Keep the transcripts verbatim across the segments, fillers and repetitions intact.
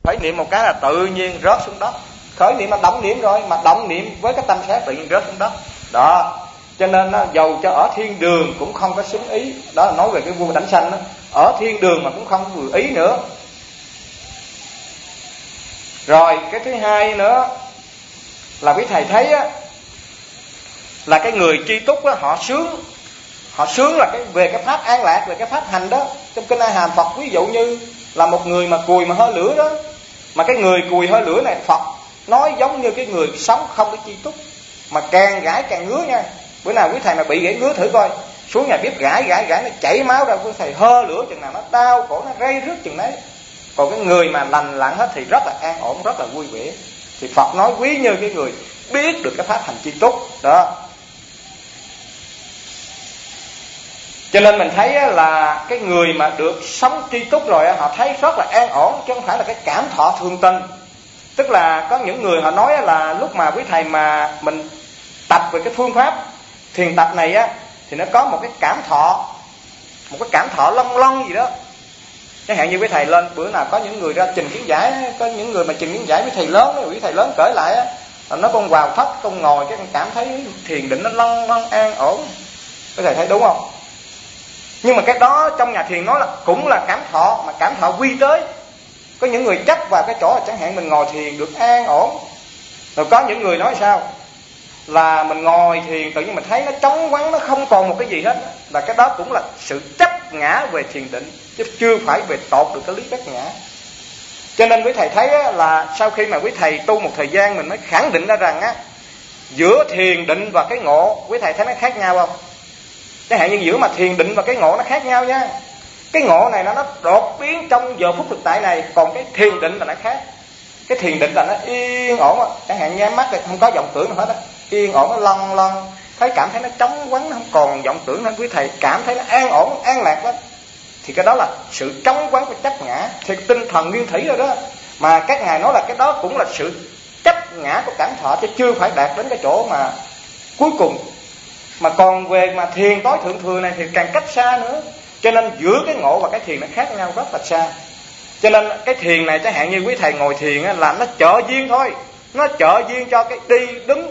khởi niệm một cái là tự nhiên rớt xuống đất. Khởi niệm là động niệm rồi, mà động niệm với cái tâm sát tự nhiên rớt xuống đất. Đó, cho nên đó, dầu cho ở thiên đường cũng không có xứng ý. Đó là nói về cái vua Đảnh Sanh đó. Ở thiên đường mà cũng không vừa ý nữa. Rồi cái thứ hai nữa là quý thầy thấy á, là cái người tri túc á, họ sướng. Họ sướng là cái về cái pháp an lạc, về cái pháp hành đó. Trong kinh A Hàm Phật ví dụ như là một người mà cùi mà hơi lửa đó, mà cái người cùi hơi lửa này Phật nói giống như cái người sống không có tri túc, mà càng gãi càng ngứa nha. Bữa nào quý thầy mà bị gãy ngứa thử coi, xuống nhà bếp gãi gãi gãi nó chảy máu ra, quý thầy hơ lửa chừng nào nó đau khổ, nó rây rứt chừng đấy. Còn cái người mà lành lặn hết thì rất là an ổn, rất là vui vẻ. Thì Phật nói quý như cái người biết được cái pháp hành tri túc đó. Cho nên mình thấy là cái người mà được sống tri túc rồi họ thấy rất là an ổn, chứ không phải là cái cảm thọ thường tình. Tức là có những người họ nói là lúc mà quý thầy mà mình tập về cái phương pháp thiền tập này á, thì nó có một cái cảm thọ, một cái cảm thọ long long gì đó. Chẳng hạn như quý thầy lên bữa nào có những người ra trình kiến giải, có những người mà trình kiến giải với thầy lớn, quý thầy lớn cởi lại á, nó con vào thất con ngồi cái con cảm thấy thiền định nó long long an ổn. Quý thầy thấy đúng không? Nhưng mà cái đó trong nhà thiền nói là cũng là cảm thọ, mà cảm thọ quy tới. Có những người chấp vào cái chỗ chẳng hạn mình ngồi thiền được an ổn. Rồi có những người nói sao? Là mình ngồi thiền tự nhiên mình thấy nó trống vắng, nó không còn một cái gì hết. Là cái đó cũng là sự chấp ngã về thiền định, chứ chưa phải về tột được cái lý chấp ngã. Cho nên quý thầy thấy là sau khi mà quý thầy tu một thời gian mình mới khẳng định ra rằng á, giữa thiền định và cái ngộ, quý thầy thấy nó khác nhau không? Chẳng hạn như giữa mà thiền định và cái ngộ nó khác nhau nha. Cái ngộ này nó, nó đột biến trong giờ phút thực tại này, còn cái thiền định là nó khác. Cái thiền định là nó yên ổn á, chẳng hạn nhắm mắt thì không có vọng tưởng nào hết á, yên ổn, nó lăn lăn, thấy cảm thấy nó trống vắng, không còn vọng tưởng nữa. Quý thầy cảm thấy nó an ổn, an lạc lắm. Thì cái đó là sự trống vắng của chấp ngã, thì tinh thần nguyên thủy rồi đó. Mà các ngài nói là cái đó cũng là sự chấp ngã của cảm thọ, chứ chưa phải đạt đến cái chỗ mà cuối cùng. Mà còn về mà thiền tối thượng thừa này thì càng cách xa nữa. Cho nên giữa cái ngộ và cái thiền nó khác nhau rất là xa. Cho nên cái thiền này chẳng hạn như quý thầy ngồi thiền á, là nó trợ duyên thôi. Nó trợ duyên cho cái đi đứng.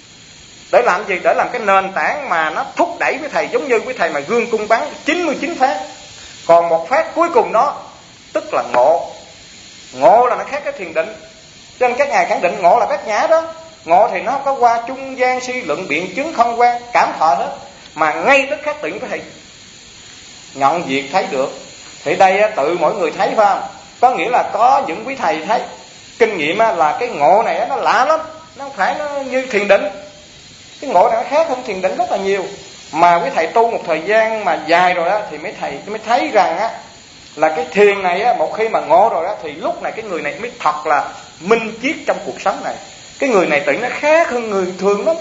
Để làm gì? Để làm cái nền tảng mà nó thúc đẩy quý thầy, giống như quý thầy mà gương cung bắn chín mươi chín phát. Còn một phát cuối cùng đó tức là ngộ. Ngộ là nó khác cái thiền định. Cho nên các ngài khẳng định ngộ là bát nhã đó. Ngộ thì nó không có qua trung gian suy luận biện chứng không quan cảm thọ hết, mà ngay tức khắc tự nhiên có thể nhận việc thấy được. Thì đây á, tự mỗi người thấy phải không? Có nghĩa là có những quý thầy thấy kinh nghiệm á, là cái ngộ này á, nó lạ lắm, nó không phải nó như thiền định. Cái ngộ này nó khác hơn thiền định rất là nhiều. Mà quý thầy tu một thời gian mà dài rồi á, thì mấy thầy mới thấy rằng á, là cái thiền này á, một khi mà ngộ rồi á, thì lúc này cái người này mới thật là minh triết trong cuộc sống này. Cái người này tự nó khác hơn người thường lắm.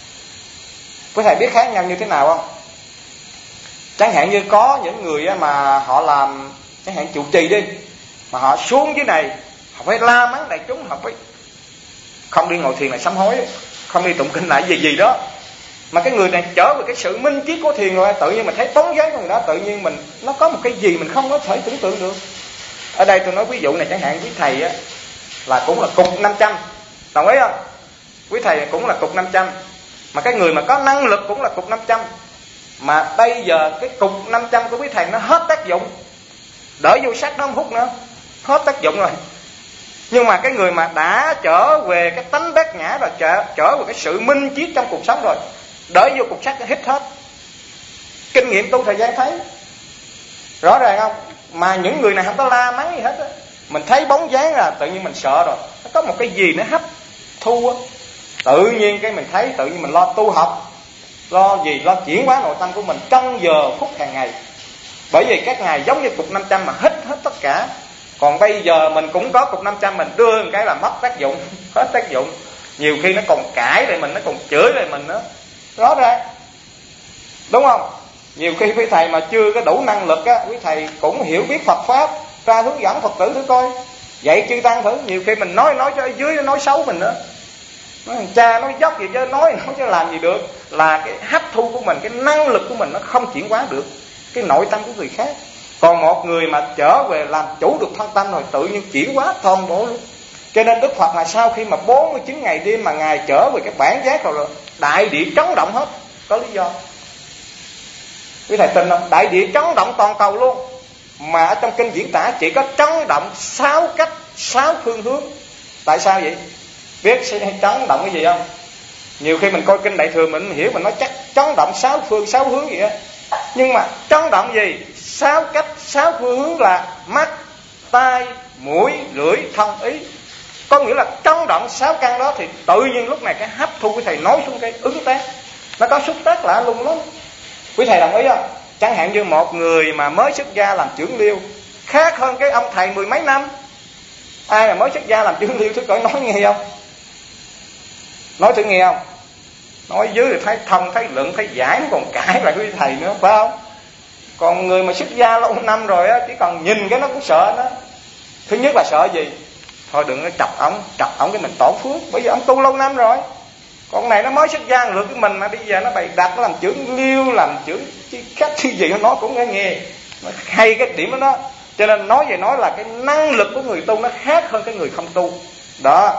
Quý thầy biết khác nhau như thế nào không? Chẳng hạn như có những người mà họ làm, chẳng hạn trụ trì đi, mà họ xuống dưới này, họ phải la mắng đại chúng, họ phải không đi ngồi thiền là sám hối, không đi tụng kinh lại gì gì đó. Mà cái người này trở về cái sự minh triết của thiền rồi, tự nhiên mình thấy bóng dáng của người đó, tự nhiên mình nó có một cái gì mình không có thể tưởng tượng được. Ở đây tôi nói ví dụ này, chẳng hạn quý thầy á, là cũng là cục năm trăm, đồng ý không? Quý thầy cũng là cục năm trăm, mà cái người mà có năng lực cũng là cục năm trăm. Mà bây giờ cái cục năm trăm của quý thầy nó hết tác dụng, đỡ vô sắc nó không hút nữa, hết tác dụng rồi. Nhưng mà cái người mà đã trở về cái tánh bát nhã rồi, trở, trở về cái sự minh triết trong cuộc sống rồi, đỡ vô cục sắc nó hít hết. Kinh nghiệm tu thời gian thấy rõ ràng không? Mà những người này không có la mắng gì hết á, mình thấy bóng dáng là tự nhiên mình sợ rồi, nó có một cái gì nó hấp thu á, tự nhiên cái mình thấy tự nhiên mình lo tu học, lo gì lo chuyển hóa nội tâm của mình trong giờ phút hàng ngày. Bởi vì các ngài giống như cục năm trăm mà hít hết tất cả. Còn bây giờ mình cũng có cục năm trăm, mình đưa một cái là mất tác dụng, hết tác dụng. Nhiều khi nó còn cãi lại mình, nó còn chửi lại mình nữa, rõ ràng, đúng không? Nhiều khi quý thầy mà chưa có đủ năng lực á, quý thầy cũng hiểu biết Phật pháp, ra hướng dẫn Phật tử thử coi, dạy chư tăng thử. Nhiều khi mình nói nói cho ở dưới nó nói xấu mình nữa, nói thằng cha nói dốc gì chứ, nói nói chứ làm gì được. Là cái hấp thu của mình, cái năng lực của mình nó không chuyển hóa được cái nội tâm của người khác. Còn một người mà trở về làm chủ được thân tâm rồi tự nhiên chuyển hóa toàn bộ luôn. Cho nên Đức Phật là sau khi mà bốn mươi chín ngày đêm mà Ngài trở về cái bản giác rồi, đại địa chấn động hết. Có lý do. Quý thầy tin không? Đại địa chấn động toàn cầu luôn. Mà ở trong kinh diễn tả chỉ có chấn động sáu cách, sáu phương hướng. Tại sao vậy? Biết sẽ chấn động cái gì không? Nhiều khi mình coi kinh Đại Thừa mình hiểu, mình nói chắc chấn động sáu phương, sáu hướng gì đó. Nhưng mà chấn động gì? Sáu cách, sáu phương hướng là mắt, tai, mũi, lưỡi, thân, ý. Có nghĩa là chấn động sáu căn đó thì tự nhiên lúc này cái hấp thu của thầy nói xuống cái ứng tác. Nó có xúc tác lạ lùng lắm. Quý thầy đồng ý không? Chẳng hạn như một người mà mới xuất gia làm trưởng liêu khác hơn cái ông thầy mười mấy năm. Ai mà mới xuất gia làm trưởng liêu thử coi nói nghe không? Nói thử nghe không? Nói dưới thì thấy thông, thấy luận, thấy giải, nó còn cãi lại quý thầy nữa, phải không? Còn người mà xuất gia lâu năm rồi á, chỉ cần nhìn cái nó cũng sợ nó. Thứ nhất là sợ gì? Thôi đừng có chọc ổng, chọc ổng cái mình tổn phước. Bởi vì ông tu lâu năm rồi. Còn này nó mới xuất gia lượt cái mình mà bây giờ nó bày đặt, nó làm trưởng liêu, làm trưởng khách thứ gì nó cũng nghe nghe. Nó hay cái điểm đó đó. Cho nên nói về nói là cái năng lực của người tu nó khác hơn cái người không tu. Đó.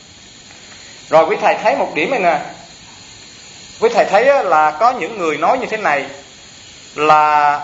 Rồi quý thầy thấy một điểm này nè. Quý thầy thấy là có những người nói như thế này, là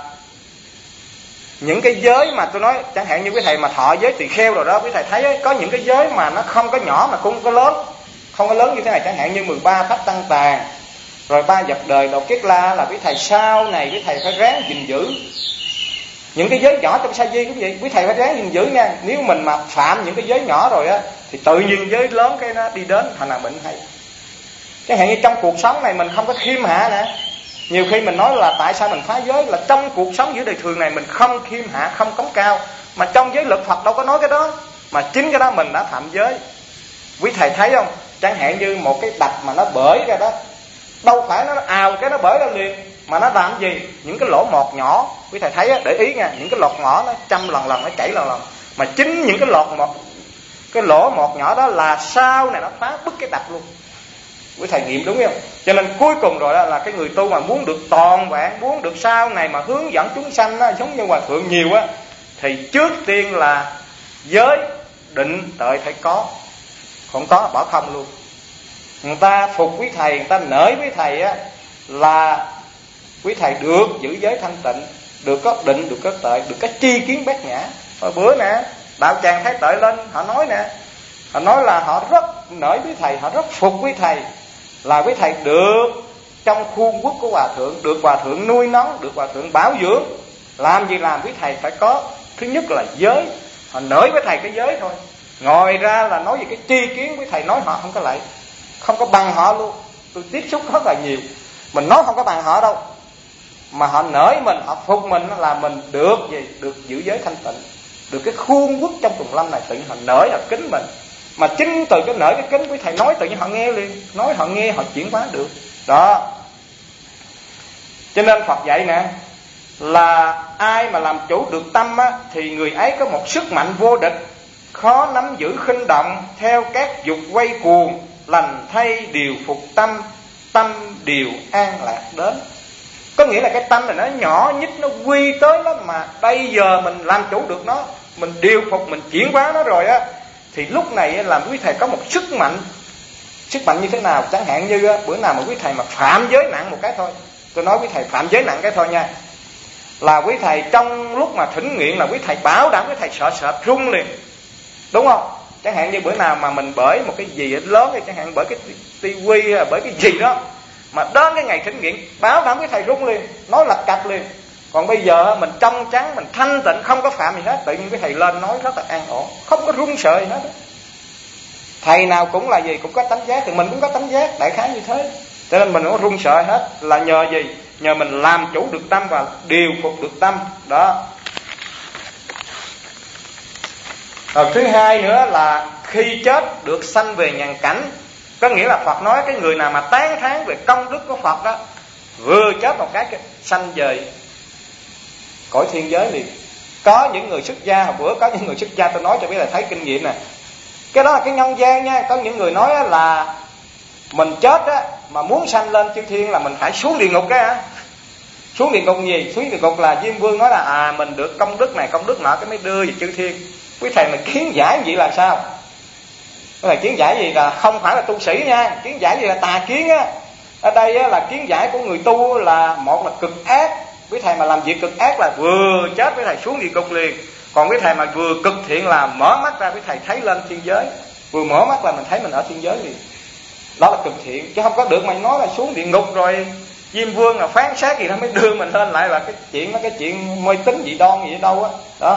những cái giới mà tôi nói, chẳng hạn như quý thầy mà thọ giới tỳ kheo rồi đó, quý thầy thấy có những cái giới mà nó không có nhỏ mà cũng không có lớn. Không có lớn như thế này, chẳng hạn như mười ba pháp tăng tàn, rồi ba vật đời độc kiết la, là quý thầy sau này quý thầy phải ráng gìn giữ. Những cái giới nhỏ trong sa di cũng vậy, quý thầy phải ráng gìn giữ nha. Nếu mình mà phạm những cái giới nhỏ rồi á, thì tự nhiên giới lớn cái nó đi đến thành là bệnh hay. Chẳng hạn như trong cuộc sống này mình không có khiêm hạ nè. Nhiều khi mình nói là tại sao mình phá giới, là trong cuộc sống giữa đời thường này mình không khiêm hạ, không cống cao. Mà trong giới luật Phật đâu có nói cái đó. Mà chính cái đó mình đã phạm giới. Quý thầy thấy không? Chẳng hạn như một cái đập mà nó bể ra đó, đâu phải nó ào cái nó bể ra liền, mà nó làm gì? Những cái lỗ mọt nhỏ. Quý thầy thấy á, để ý nha, những cái lọt nhỏ nó trăm lần lần nó chảy lần lần. Mà chính những cái lọt mọt, cái lỗ mọt nhỏ đó là sau này nó phá bứt cái đập luôn. Quý thầy nghiệm đúng không? Cho nên cuối cùng rồi đó là cái người tu mà muốn được toàn vẹn, muốn được sau này mà hướng dẫn chúng sanh á, giống như hòa thượng nhiều á, thì trước tiên là giới định tuệ phải có. Không có bỏ không luôn. Người ta phục quý thầy, người ta nể quý thầy á, là quý thầy được giữ giới thanh tịnh, được có định, được có tuệ, được có tri kiến bát nhã. Hồi bữa nè, đạo tràng Thái Tuệ lên, họ nói nè, họ nói là họ rất nể quý thầy, họ rất phục quý thầy, là quý thầy được trong khuôn quốc của hòa thượng, được hòa thượng nuôi nấng, được hòa thượng bảo dưỡng. Làm gì làm quý thầy phải có, thứ nhất là giới. Họ nể quý thầy cái giới thôi. Ngoài ra là nói về cái tri kiến, quý thầy nói họ không có lại, không có bằng họ luôn. Tôi tiếp xúc rất là nhiều, mình nói không có bằng họ đâu, mà họ nể mình, họ phục mình là mình được gì? Được giữ giới thanh tịnh, được cái khuôn quốc trong Tùng Lâm này, tự nhiên họ nể, họ kính mình. Mà chính từ cái nể cái kính quý thầy nói, tự nhiên họ nghe liền, nói họ nghe, họ chuyển hóa được. Đó. Cho nên Phật dạy nè, là ai mà làm chủ được tâm á, thì người ấy có một sức mạnh vô địch, khó nắm giữ khinh động, theo các dục quay cuồng, lành thay điều phục tâm, tâm điều an lạc đến. Có nghĩa là cái tâm này nó nhỏ nhít, nó quy tới lắm, mà bây giờ mình làm chủ được nó, mình điều phục, mình chuyển hóa nó rồi á, thì lúc này làm quý thầy có một sức mạnh. Sức mạnh như thế nào? Chẳng hạn như bữa nào mà quý thầy mà phạm giới nặng một cái thôi, tôi nói quý thầy phạm giới nặng cái thôi nha, là quý thầy trong lúc mà thỉnh nguyện là quý thầy bảo đảm quý thầy sợ sợ run liền, đúng không? Chẳng hạn như bữa nào mà mình bởi một cái gì lớn thì chẳng hạn bởi cái tivi, bởi cái gì đó, mà đến cái ngày thỉnh nguyện bảo đảm cái thầy rung liền, nói lạch cạch liền. Còn bây giờ mình trong trắng, mình thanh tịnh, không có phạm gì hết, tự nhiên cái thầy lên nói rất là an ổn, không có run sợ gì hết. Thầy nào cũng là gì, cũng có tánh giác, thì mình cũng có tánh giác, đại khái như thế. Cho nên mình không có run sợ hết, là nhờ gì? Nhờ mình làm chủ được tâm và điều phục được tâm. Đó. Rồi thứ hai nữa là khi chết được sanh về nhàn cảnh. Có nghĩa là Phật nói cái người nào mà tán thán về công đức của Phật đó, vừa chết một cái sanh về cõi thiên giới liền. Có những người xuất gia, hồi bữa có những người xuất gia tôi nói cho biết là thấy kinh nghiệm nè. Cái đó là cái nhân gian nha. Có những người nói là mình chết á, mà muốn sanh lên chư thiên là mình phải xuống địa ngục cái hả? Xuống địa ngục gì? Xuống địa ngục là Diêm Vương nói là à mình được công đức này công đức nọ cái mới đưa về chư thiên. Quý thầy mà kiến giải vậy là sao? Quý thầy kiến giải gì là không phải là tu sĩ nha, kiến giải gì là tà kiến á. Ở đây á, là kiến giải của người tu là một là cực ác. Quý thầy mà làm việc cực ác là vừa chết quý thầy xuống địa ngục liền. Còn quý thầy mà vừa cực thiện là mở mắt ra quý thầy thấy lên thiên giới. Vừa mở mắt là mình thấy mình ở thiên giới liền. Đó là cực thiện, chứ không có được mà nói là xuống địa ngục rồi Diêm Vương là phán xét gì nó mới đưa mình lên, lại là cái chuyện nó cái chuyện mê tín dị đoan gì đâu á. Đó.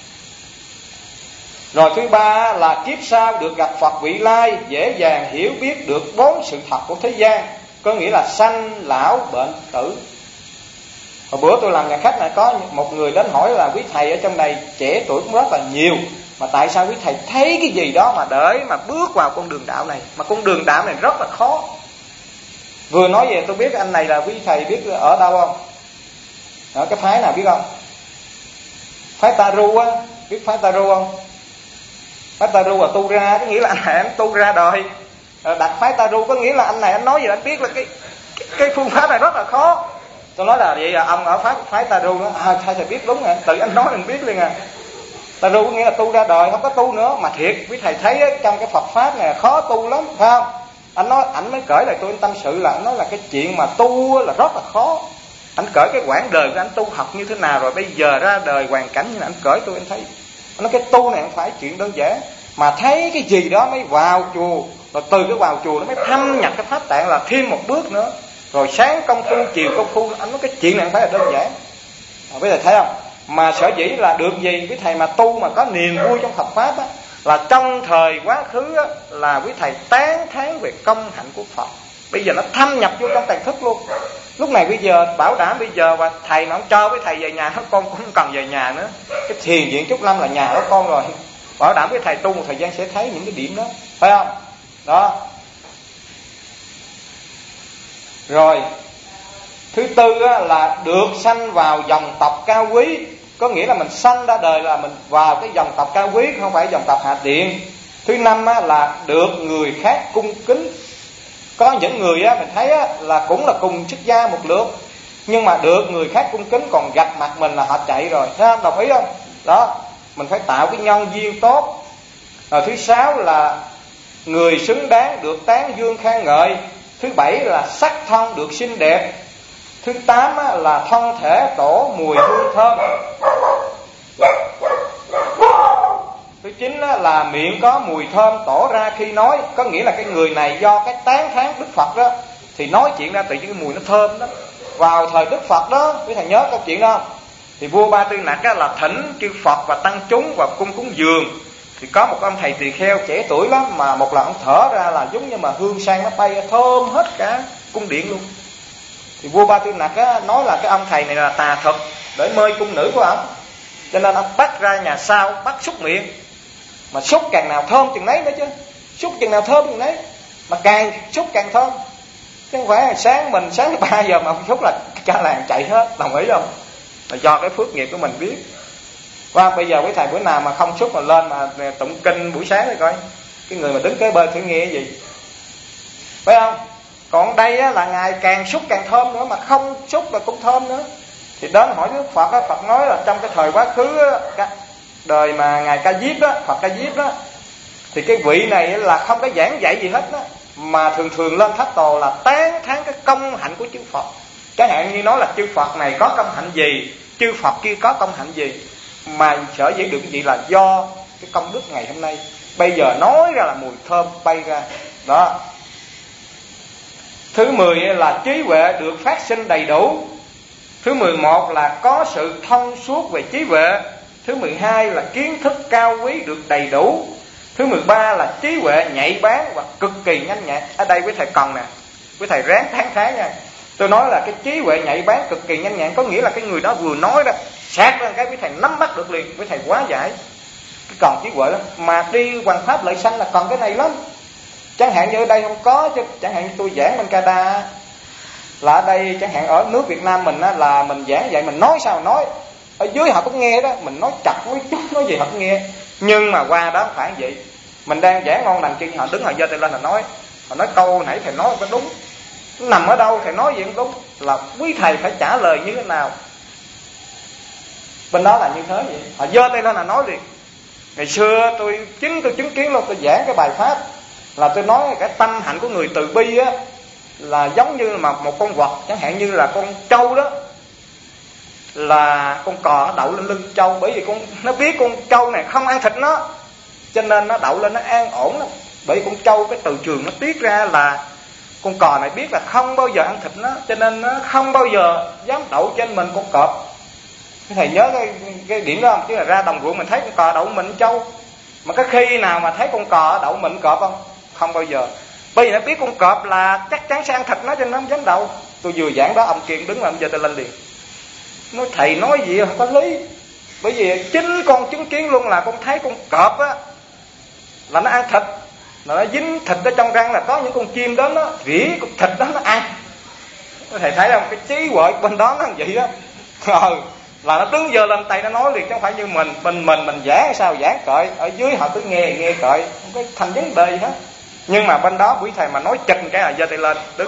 Rồi thứ ba là kiếp sau được gặp Phật vị lai, dễ dàng hiểu biết được bốn sự thật của thế gian, có nghĩa là sanh, lão, bệnh, tử. Hồi bữa tôi làm nhà khách này có một người đến hỏi là quý thầy ở trong này trẻ tuổi cũng rất là nhiều, mà tại sao quý thầy thấy cái gì đó mà để mà bước vào con đường đạo này, mà con đường đạo này rất là khó. Vừa nói về tôi biết anh này là quý thầy biết ở đâu không? Ở cái phái nào biết không? Phái Taru á, biết phái Taru không? Phái Taru là tu ra, có nghĩa là anh này anh tu ra đời. Đặt phái Taru có nghĩa là anh này anh nói gì anh biết là cái cái, cái phương pháp này rất là khó. Tôi nói là vậy là ông ở phái phái Taru đó, à thầy thầy biết đúng rồi, tự anh nói mình biết liền à. Taru có nghĩa là tu ra đời, không có tu nữa, mà thiệt quý thầy thấy á, trong cái Phật pháp này khó tu lắm, phải không? Anh nói ảnh mới cởi lại tôi anh tâm sự là anh nói là cái chuyện mà tu là rất là khó. Anh cởi cái quãng đời của anh tu học như thế nào, rồi bây giờ ra đời hoàn cảnh như này, anh cởi tôi anh thấy. Anh nói cái tu này không phải chuyện đơn giản, mà thấy cái gì đó mới vào chùa, rồi từ cái vào chùa nó mới thâm nhập cái pháp tạng là thêm một bước nữa. Rồi sáng công phu, chiều công phu, anh nói cái chuyện này không phải là đơn giản. À, quý thầy thấy không? Mà sở dĩ là được gì quý thầy mà tu mà có niềm vui trong Phật pháp á, là trong thời quá khứ á, là quý thầy tán thán về công hạnh của Phật. Bây giờ nó thâm nhập vô trong tiềm thức luôn. Lúc này bây giờ bảo đảm bây giờ và thầy mà không cho quý thầy về nhà hết, con cũng không cần về nhà nữa. Cái thiền viện Trúc Lâm là nhà của con rồi. Bảo đảm với thầy tu một thời gian sẽ thấy những cái điểm đó, phải không? Đó. Rồi thứ tư á, là được sanh vào dòng tộc cao quý, có nghĩa là mình sanh ra đời là mình vào cái dòng tộc cao quý, không phải dòng tộc hạ tiện. Thứ năm á, là được người khác cung kính. Có những người á, mình thấy á, là cũng là cùng xuất gia một lượt, nhưng mà được người khác cung kính, còn gặp mặt mình là họ chạy rồi. Thấy không? Đồng ý không? Đó, mình phải tạo cái nhân duyên tốt. Rồi thứ sáu là người xứng đáng được tán dương khen ngợi. Thứ bảy là sắc thân được xinh đẹp. Thứ tám á, là thân thể tổ mùi hương thơm. Thứ chín á, là miệng có mùi thơm tổ ra khi nói, có nghĩa là cái người này do cái tán thán Đức Phật đó thì nói chuyện ra tự nhiên cái mùi nó thơm đó. Vào thời Đức Phật đó, quý thầy nhớ câu chuyện đó không? Thì vua Ba Tư Nặc á, là thỉnh chư Phật và tăng chúng và cung cúng dường. Thì có một ông thầy tỳ kheo trẻ tuổi lắm, mà một lần ông thở ra là giống như mà hương sang nó bay thơm hết cả cung điện luôn. Thì vua Ba Tư Nặc á, nói là cái ông thầy này là tà thuật để mê cung nữ của ông, cho nên ông bắt ra nhà sau bắt xúc miệng, mà xúc càng nào thơm chừng nấy nữa chứ, xúc chừng nào thơm chừng nấy, mà càng xúc càng thơm, chứ không phải sáng mình sáng ba giờ mà ông xúc là cả làng chạy hết. Đồng ý không? Là do cái phước nghiệp của mình biết. Và bây giờ quý thầy bữa nào mà không xúc mà lên mà tụng kinh buổi sáng thì coi cái người mà đứng kế bên thử nghe cái gì, phải không? Còn đây á, là ngài càng xúc càng thơm nữa, mà không xúc là cũng thơm nữa. Thì đến hỏi Đức Phật á, Phật nói là trong cái thời quá khứ á, đời mà ngài Ca Diếp đó, Phật Ca Diếp đó, thì cái vị này là không có giảng dạy gì hết đó, mà thường thường lên tháp tồ là tán thán cái công hạnh của chư Phật. Chẳng hạn như nói là chư Phật này có công hạnh gì, chư Phật kia có công hạnh gì, mà sở dĩ được cái gì là do cái công đức ngày hôm nay. Bây giờ nói ra là mùi thơm bay ra đó. Thứ mười là trí huệ được phát sinh đầy đủ. Thứ mười một là có sự thông suốt về trí huệ. Thứ mười hai là kiến thức cao quý được đầy đủ. Thứ mười ba là trí huệ nhạy bén và cực kỳ nhanh nhẹn. Ở đây quý thầy cần nè, quý thầy ráng tháng tháng nha. Tôi nói là cái trí huệ nhạy bén cực kỳ nhanh nhẹn, có nghĩa là cái người đó vừa nói ra sát ra cái quý thầy nắm bắt được liền, quý thầy quá giải. Cái còn trí huệ lắm. Mà đi hoàn pháp lợi sanh là còn cái này lắm. Chẳng hạn như ở đây không có chứ, chẳng hạn như tôi giảng bên Canada là ở đây, chẳng hạn ở nước Việt Nam mình á, là mình giảng vậy mình nói sao nói, ở dưới họ cũng nghe đó, mình nói chặt nói chút nói gì họ cũng nghe. Nhưng mà qua đó không phải vậy, mình đang giảng ngon lành kia họ đứng họ giơ tay lên là nói, họ nói câu nãy thầy nói có đúng, Nó nằm ở đâu thầy nói gì cũng đúng, là quý thầy phải trả lời như thế nào. Bên đó là như thế vậy, họ giơ tay lên là nói liền. Ngày xưa tôi chính tôi chứng kiến luôn, tôi giảng cái bài pháp là tôi nói cái tâm hạnh của người từ bi á là giống như mà một con vật, chẳng hạn như là con trâu đó, là con cò nó đậu lên lưng trâu, bởi vì con nó biết con trâu này không ăn thịt nó, cho nên nó đậu lên nó an ổn lắm. Bởi vì con trâu cái từ trường nó tiết ra là con cò này biết là không bao giờ ăn thịt nó, cho nên nó không bao giờ dám đậu trên mình con cọp. Thầy nhớ cái, cái điểm đó không? Chứ là ra đồng ruộng mình thấy con cò đậu mình trâu, mà có khi nào mà thấy con cò đậu mình cọp không? Không bao giờ. Bởi vì nó biết con cọp là chắc chắn sẽ ăn thịt nó, cho nên nó không dám đậu. Tôi vừa giảng đó, ông Kiên đứng là ông giơ tay lên liền, nói thầy nói gì không có lý. Bởi vì chính con chứng kiến luôn là con thấy con cọp á là nó ăn thịt, là nó dính thịt ở trong răng, là có những con chim đó nó rỉ con thịt đó nó ăn. Thầy thấy không, cái trí huệ bên đó nó vậy đó. Ờ, là nó đứng giờ lên tay nó nói liền, chứ không phải như mình mình mình mình giảng sao giảng cợi, ở dưới họ cứ nghe nghe cợi, không có thành vấn đề gì hết. Nhưng mà bên đó quý thầy mà nói chừng cái là giơ tay lên đứng.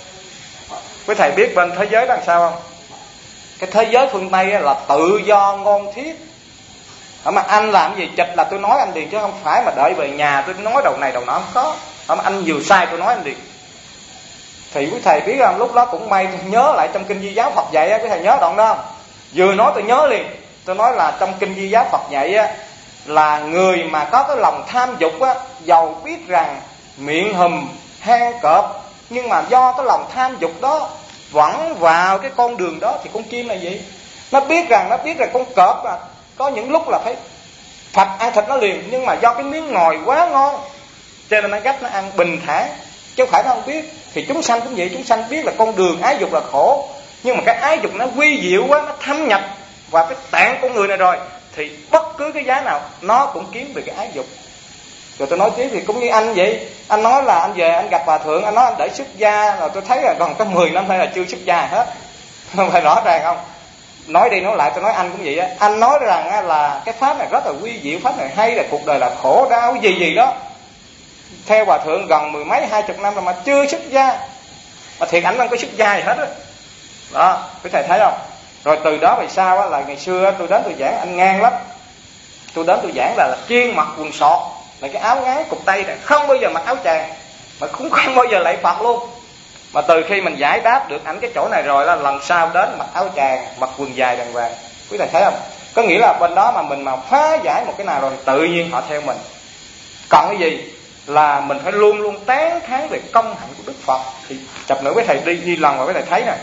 Quý thầy biết bên thế giới đó làm sao không? Cái thế giới phương Tây là tự do ngôn thuyết. Ở mà anh làm gì chịch là tôi nói anh liền, chứ không phải mà đợi về nhà tôi nói đầu này đầu nọ, không có. Ở mà anh vừa sai tôi nói anh liền. Thì quý thầy biết không, lúc đó cũng may tôi nhớ lại trong kinh Di Giáo Phật dạy á, quý thầy nhớ đoạn đó không? Vừa nói tôi nhớ liền. Tôi nói là trong kinh Di Giáo Phật dạy á, là người mà có cái lòng tham dục á, dầu biết rằng miệng hùm hang cọp, nhưng mà do cái lòng tham dục đó vẫn vào cái con đường đó, thì con chim là gì? Nó biết rằng nó biết rằng con cọp à, có những lúc là phải Phật ăn thịt nó liền, nhưng mà do cái miếng ngòi quá ngon cho nên nó gấp nó ăn bình thản, chứ không phải nó không biết. Thì chúng sanh cũng vậy, chúng sanh biết là con đường ái dục là khổ, nhưng mà cái ái dục nó quy diệu quá, nó thâm nhập vào cái tạng của người này rồi, thì bất cứ cái giá nào nó cũng kiếm về cái ái dục. Rồi tôi nói tiếp thì cũng như anh vậy. Anh nói là anh về anh gặp Hòa Thượng, anh nói anh để xuất gia, rồi tôi thấy là còn có mười năm nay là chưa xuất gia hết. Không phải rõ ràng không? Nói đi nói lại tôi nói anh cũng vậy á. Anh nói rằng là cái pháp này rất là quy diệu, pháp này hay, là cuộc đời là khổ đau gì gì đó. Theo Hòa Thượng gần mười mấy hai chục năm rồi mà chưa xuất gia. Mà thiệt ảnh không có xuất gia gì hết á. Đó, quý thầy thấy không? Rồi từ đó về sau á, là ngày xưa tôi đến tôi giảng anh ngang lắm. Tôi đến tôi giảng là, là chuyên mặc quần sọt, là cái áo ngắn cụt tay này, không bao giờ mặc áo tràng, mà cũng không bao giờ lạy Phật luôn. Mà từ khi mình giải đáp được ảnh cái chỗ này rồi, là lần sau đến mặc áo tràng, mặc quần dài đàng hoàng. Quý thầy thấy không? Có nghĩa là bên đó mà mình mà phá giải một cái nào rồi, tự nhiên họ theo mình. Còn cái gì là mình phải luôn luôn tán thán về công hạnh của Đức Phật. Thì chập nữa quý thầy đi đi lần mà quý thầy thấy nè,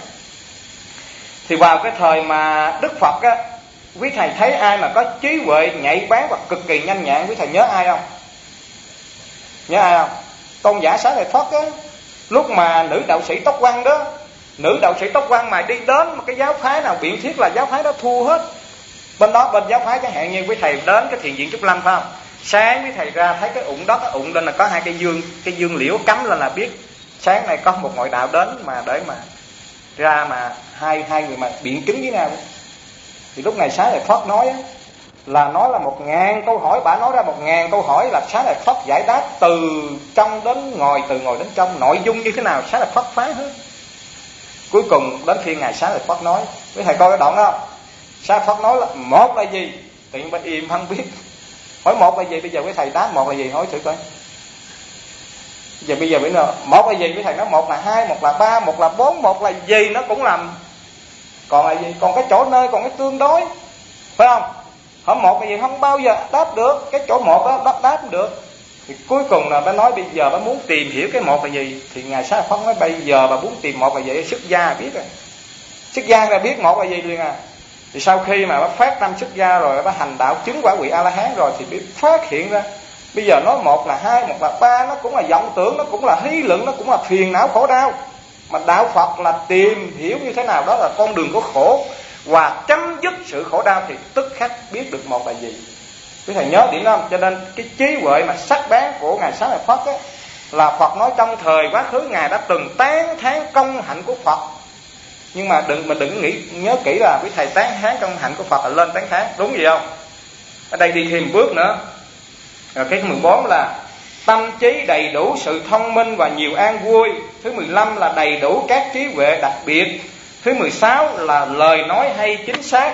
thì vào cái thời mà Đức Phật á, quý thầy thấy ai mà có trí huệ nhạy bén và cực kỳ nhanh nhẹn, quý thầy nhớ ai không? Nhớ ai không? Tôn giả Xá Lợi Phất á. Lúc mà nữ đạo sĩ tóc quăn đó, nữ đạo sĩ tóc quăn mà đi đến một cái giáo phái nào biện thiết là giáo phái đó thua hết. Bên đó bên giáo phái chẳng hạn như quý thầy đến cái thiền viện Trúc Lâm phải không? Sáng quý thầy ra thấy cái ụng đó, cái ụng lên là có hai cây dương, cái dương liễu cắm lên là biết sáng nay có một ngoại đạo đến mà để mà ra mà hai hai người mà biện chứng với nhau. Thì lúc này Xá Lợi Phất nói á, là nói là một ngàn câu hỏi, bà nói ra một ngàn câu hỏi, là Xá Lợi Phất giải đáp từ trong đến ngoài, từ ngoài đến trong, nội dung như thế nào Xá Lợi Phất phá hết. Cuối cùng đến phiên ngài Xá Lợi Phất nói, quý thầy coi cái đoạn đó không? Xá Lợi Phất nói là một là gì, tự nhiên bà im không biết. Hỏi một là gì, bây giờ quý thầy đáp một là gì, hỏi thử coi. Giờ bây giờ bây giờ một là gì, quý thầy nói một là hai, một là ba, một là bốn, một là gì nó cũng làm. Còn là gì, còn cái chỗ nơi, còn cái tương đối, phải không? Hỏi một là gì không bao giờ đáp được, cái chỗ một đó đáp đáp được. Thì cuối cùng là bà nói bây giờ bà muốn tìm hiểu cái một là gì, thì ngài Xá Lợi Phất nói bây giờ bà muốn tìm một là gì, xuất gia biết rồi, xuất gia là biết một là gì liền à. Thì sau khi mà bà phát tâm xuất gia rồi, bà hành đạo chứng quả vị A La Hán rồi, thì biết phát hiện ra bây giờ nói một là hai, một là ba, nó cũng là vọng tưởng, nó cũng là hí luận, nó cũng là phiền não khổ đau. Mà đạo Phật là tìm hiểu như thế nào đó là con đường của khổ và chấm dứt sự khổ đau, thì tức khắc biết được một là gì. Quý thầy nhớ điểm đó không? Cho nên cái trí huệ mà sắc bén của ngài Xá Lợi Phất á, là Phật nói trong thời quá khứ ngài đã từng tán thán công hạnh của Phật. Nhưng mà đừng mình đừng nghĩ nhớ kỹ là quý thầy tán thán công hạnh của Phật là lên tán thán, đúng gì không? Ở đây đi thêm bước nữa. Rồi cái mười bốn là tâm trí đầy đủ sự thông minh và nhiều an vui. Thứ mười lăm là đầy đủ các trí huệ đặc biệt. Thứ mười sáu là lời nói hay chính xác.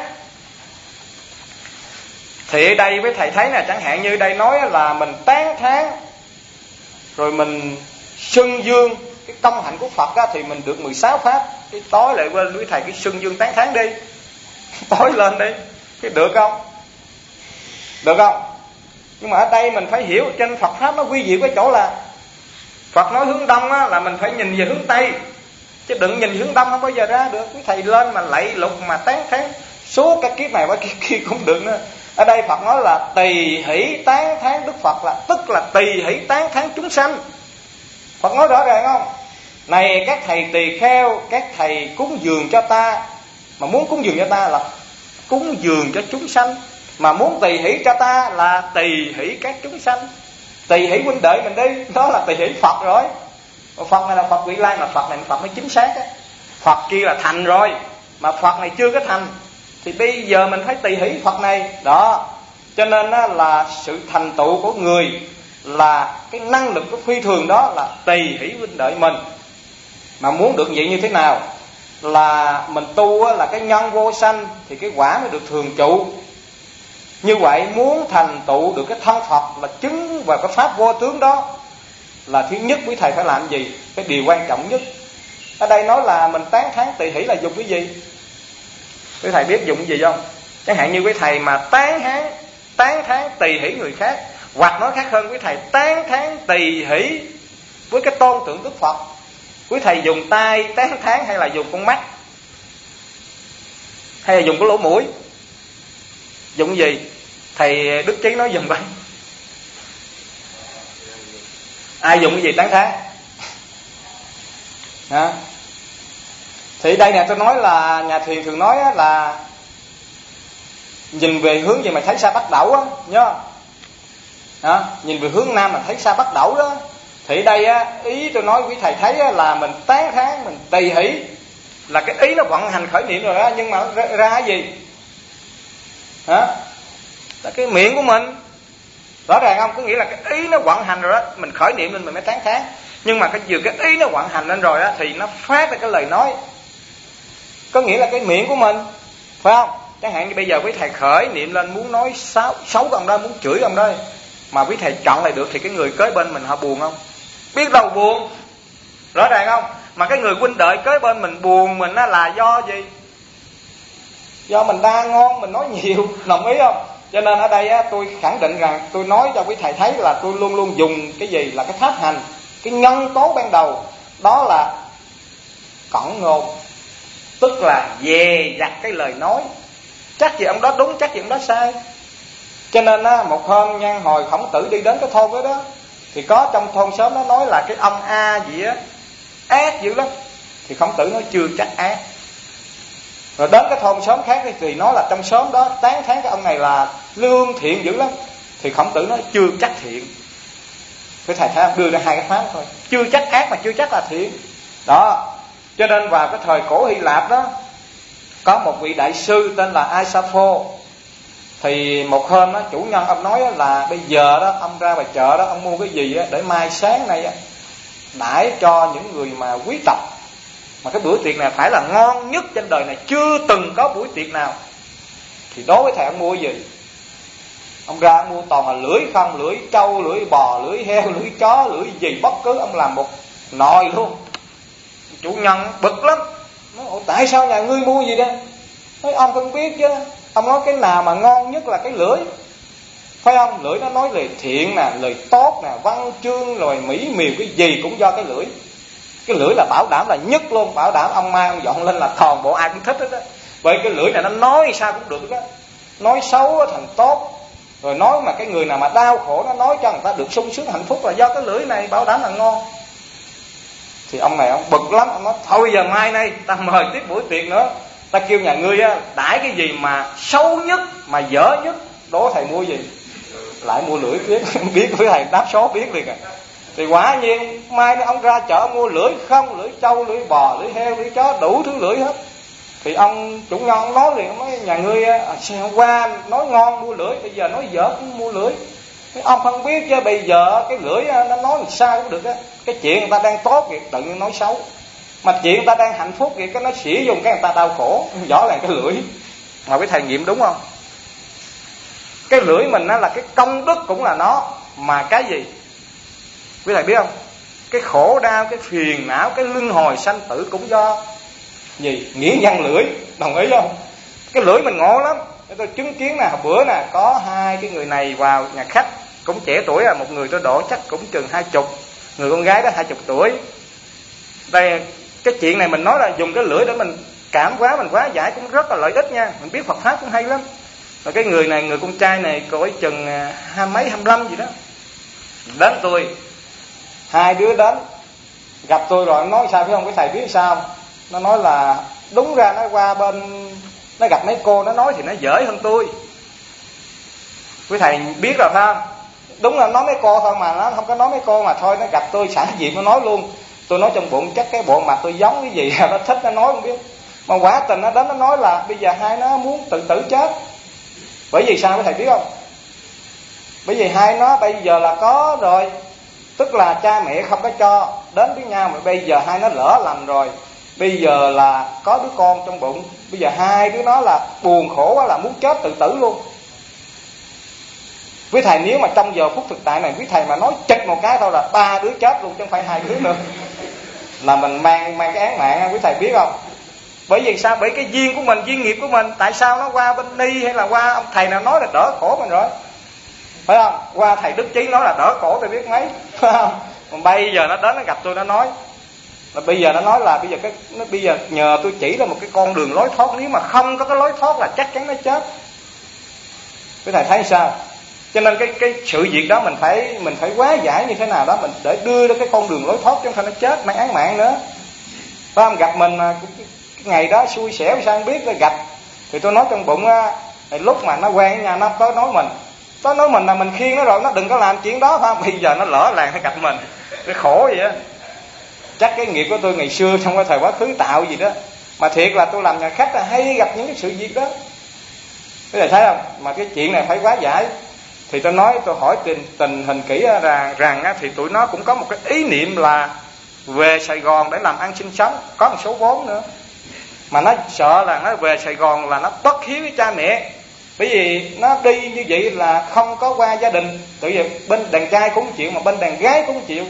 Thì ở đây với thầy thấy nè, chẳng hạn như đây nói là mình tán thán rồi mình xưng dương cái công hạnh của Phật á, thì mình được mười sáu pháp. Cái tối lại quên với thầy cái xưng dương tán thán đi, tối lên đi, cái được không? Được không? Nhưng mà ở đây mình phải hiểu trên Phật pháp nó quy diệu cái chỗ là Phật nói hướng đông á, là mình phải nhìn về hướng tây, chứ đừng nhìn hướng đông không bao giờ ra được. Quý thầy lên mà lạy lục mà tán thán suốt cái kiếp này qua kiếp kia cũng được nữa. Ở đây Phật nói là tỳ hỷ tán thán Đức Phật, là tức là tỳ hỷ tán thán chúng sanh. Phật nói rõ ràng không? Này các thầy tỳ kheo, các thầy cúng dường cho ta, mà muốn cúng dường cho ta là cúng dường cho chúng sanh, mà muốn tỳ hỷ cho ta là tỳ hỷ các chúng sanh. Tỳ hỷ huynh đệ mình đi, đó là tỳ hỷ Phật rồi. Phật này là Phật vị lai, mà Phật này là Phật mới chính xác á. Phật kia là thành rồi, mà Phật này chưa có thành, thì bây giờ mình phải tỳ hỷ Phật này. Đó, cho nên á, là sự thành tựu của người là cái năng lực của phi thường, đó là tỳ hỷ huynh đệ mình. Mà muốn được vậy như thế nào? Là mình tu á, là cái nhân vô sanh thì cái quả mới được thường trụ. Như vậy muốn thành tựu được cái thân Phật là chứng vào cái pháp vô tướng đó, là thứ nhất quý thầy phải làm gì? Cái điều quan trọng nhất. Ở đây nói là mình tán thán tỳ hỷ là dùng cái gì? Quý thầy biết dùng cái gì không? Chẳng hạn như quý thầy mà tán thán tán thán tỳ hỷ người khác, hoặc nói khác hơn, quý thầy tán thán tỳ hỷ với cái tôn tượng Đức Phật, quý thầy dùng tay tán thán hay là dùng con mắt, hay là dùng cái lỗ mũi? Dùng cái gì? Thầy Đức Chí nói dùm vậy. Ai dùng cái gì tán thán? Hả? Thì đây nè, tôi nói là nhà thiền thường nói là nhìn về hướng gì mà thấy xa bắt đẩu á, nhớ? Hả? Nhìn về hướng nam mà thấy xa bắt đẩu đó. Thì đây á, ý tôi nói quý thầy thấy á, là mình tán thán, mình tỳ hỷ, là cái ý nó vận hành khởi niệm rồi đó, nhưng mà ra, ra cái gì? Hả? Là cái miệng của mình. Rõ ràng không? Có nghĩa là cái ý nó vận hành rồi đó, mình khởi niệm lên mình mới tán thán. Nhưng mà cái vừa cái ý nó vận hành lên rồi đó thì nó phát ra cái lời nói. Có nghĩa là cái miệng của mình, phải không? Chẳng hạn như bây giờ quý thầy khởi niệm lên muốn nói xấu, xấu ông đó, muốn chửi ông đó, mà quý thầy chọn lại được thì cái người kế bên mình họ buồn không? Biết đâu buồn. Rõ ràng không? Mà cái người huynh đệ kế bên mình buồn mình á là do gì? Do mình đa ngon, mình nói nhiều, đồng ý không? Cho nên ở đây á, tôi khẳng định rằng tôi nói cho quý thầy thấy là tôi luôn luôn dùng cái gì là cái pháp hành, cái nhân tố ban đầu đó là cẩn ngôn, tức là dè dặt cái lời nói, chắc gì ông đó đúng, chắc gì ông đó sai. Cho nên á, một hôm nhân hồi Khổng Tử đi đến cái thôn đó, đó thì có trong thôn xóm nó nói là cái ông A gì á ác dữ lắm, thì Khổng Tử nói chưa chắc ác. Rồi đến cái thôn xóm khác thì nói là trong xóm đó tán thán cái ông này là lương thiện dữ lắm, thì Khổng Tử nói chưa chắc thiện. Cái thầy thấy đưa ra hai cái pháp thôi, chưa chắc ác mà chưa chắc là thiện. Đó, cho nên vào cái thời cổ Hy Lạp đó có một vị đại sư tên là Aisapho. Thì một hôm đó, chủ nhân ông nói là bây giờ đó ông ra ngoài chợ đó, ông mua cái gì đó, để mai sáng nay đãi cho những người mà quý tộc, mà cái bữa tiệc này phải là ngon nhất trên đời này, chưa từng có buổi tiệc nào. Thì đối với thầy ông mua gì? Ông ra ông mua toàn là lưỡi không, lưỡi trâu, lưỡi bò, lưỡi heo, lưỡi chó, lưỡi gì bất cứ, ông làm một nồi luôn. Chủ nhân bực lắm, nói tại sao nhà ngươi mua gì đó? Nói ông không biết chứ, ông nói cái nào mà ngon nhất là cái lưỡi, phải không? Lưỡi nó nói lời thiện nè, lời tốt nè, văn chương rồi mỹ miều, cái gì cũng do cái lưỡi. Cái lưỡi là bảo đảm là nhất luôn, bảo đảm ông mai ông dọn lên là toàn bộ ai cũng thích hết á. Bởi cái lưỡi này nó nói sao cũng được đó, nói xấu thành tốt, rồi nói mà cái người nào mà đau khổ nó nói cho người ta được sung sướng hạnh phúc là do cái lưỡi này, bảo đảm là ngon. Thì ông này ông bực lắm, ông nói thôi giờ mai nay ta mời tiếp buổi tiệc nữa, ta kêu nhà ngươi á đãi cái gì mà xấu nhất mà dở nhất, đố thầy mua gì? Lại mua lưỡi biết biết với thầy đáp số biết liền à. Thì quả nhiên mai ông ra chợ mua lưỡi không, lưỡi trâu, lưỡi bò, lưỡi heo, lưỡi chó, đủ thứ lưỡi hết. Thì ông chủ nhân ông nói liền, ông nói nhà ngươi à, hôm qua nói ngon mua lưỡi, bây giờ nói dở cũng mua lưỡi. Ông không biết chứ bây giờ cái lưỡi nó nói làm sao cũng được á. Cái chuyện người ta đang tốt kìa tự nhiên nói xấu, mà chuyện người ta đang hạnh phúc kìa cái nó xỉ dùng cái người ta đau khổ. Rõ ràng cái lưỡi. Mà quý thầy nghiệm đúng không? Cái lưỡi mình nó là cái công đức cũng là nó, mà cái gì quý thầy biết không? Cái khổ đau, cái phiền não, cái luân hồi sanh tử cũng do gì? Nghĩa nhân lưỡi. Đồng ý không? Cái lưỡi mình ngộ lắm. Tôi chứng kiến nè, bữa nè có hai cái người này vào nhà khách, cũng trẻ tuổi à, một người tôi đổ chắc cũng chừng hai chục, người con gái đó hai chục tuổi. Đây cái chuyện này mình nói là dùng cái lưỡi để mình cảm hóa, mình hóa giải cũng rất là lợi ích nha. Mình biết Phật pháp cũng hay lắm. Rồi cái người này, người con trai này cỡ chừng hai mấy hai mươi lăm gì đó, đến tôi, hai đứa đến gặp tôi rồi nói sao phải không? Cái thầy biết sao? Nó nói là đúng ra nó qua bên nó gặp mấy cô, nó nói thì nó dễ hơn tôi. Quý thầy biết rồi phải không? Đúng là nói mấy cô thôi mà nó không có nói mấy cô mà thôi. Nó gặp tôi sẵn dịp nó nói luôn. Tôi nói trong bụng chắc cái bộ mặt tôi giống cái gì nó thích nó nói không biết. Mà quả tình nó đến nó nói là bây giờ hai nó muốn tự tử chết. Bởi vì sao quý thầy biết không? Bởi vì hai nó bây giờ là có rồi, tức là cha mẹ không có cho đến với nhau, mà bây giờ hai nó lỡ lầm rồi, bây giờ là có đứa con trong bụng, bây giờ hai đứa nó là buồn khổ quá, là muốn chết tự tử luôn. Quý thầy nếu mà trong giờ phút thực tại này quý thầy mà nói chịch một cái thôi là ba đứa chết luôn, chứ không phải hai đứa nữa, là mình mang mang cái án mạng. Quý thầy biết không? Bởi vì sao? Bởi cái duyên của mình, duyên nghiệp của mình. Tại sao nó qua bên Ni hay là qua ông thầy nào nói là đỡ khổ mình rồi, phải không? Qua thầy Đức Chí nói là đỡ khổ tôi biết mấy, phải không? Còn bây giờ nó đến nó gặp tôi, nó nói là bây giờ nó nói là bây giờ cái nó bây giờ nhờ tôi chỉ ra một cái con đường lối thoát, nếu mà không có cái lối thoát là chắc chắn nó chết. Quý thầy thấy sao? Cho nên cái cái sự việc đó mình phải mình phải hóa giải như thế nào đó, mình để đưa ra cái con đường lối thoát, chứ không phải nó chết mang án mạng nữa. Phải không? Gặp mình cái ngày đó xui xẻo sao không biết, gặp thì tôi nói trong bụng á, lúc mà nó quen ở nhà nó tới nói mình, tới nói mình là mình khiêng nó rồi, nó đừng có làm chuyện đó, phải không? Bây giờ nó lỡ làng nó gặp mình, cái khổ vậy á. Chắc cái nghiệp của tôi ngày xưa trong cái thời quá khứ tạo gì đó, mà thiệt là tôi làm nhà khách là hay gặp những cái sự việc đó. Quý thầy thấy không? Mà cái chuyện này phải hóa giải. Thì tôi nói, tôi hỏi tình, tình hình kỹ ra, rằng á, thì tụi nó cũng có một cái ý niệm là về Sài Gòn để làm ăn sinh sống, có một số vốn nữa. Mà nó sợ là nó về Sài Gòn là nó bất hiếu với cha mẹ, bởi vì nó đi như vậy là không có qua gia đình. Tự vì bên đàn trai cũng chịu, mà bên đàn gái cũng chịu,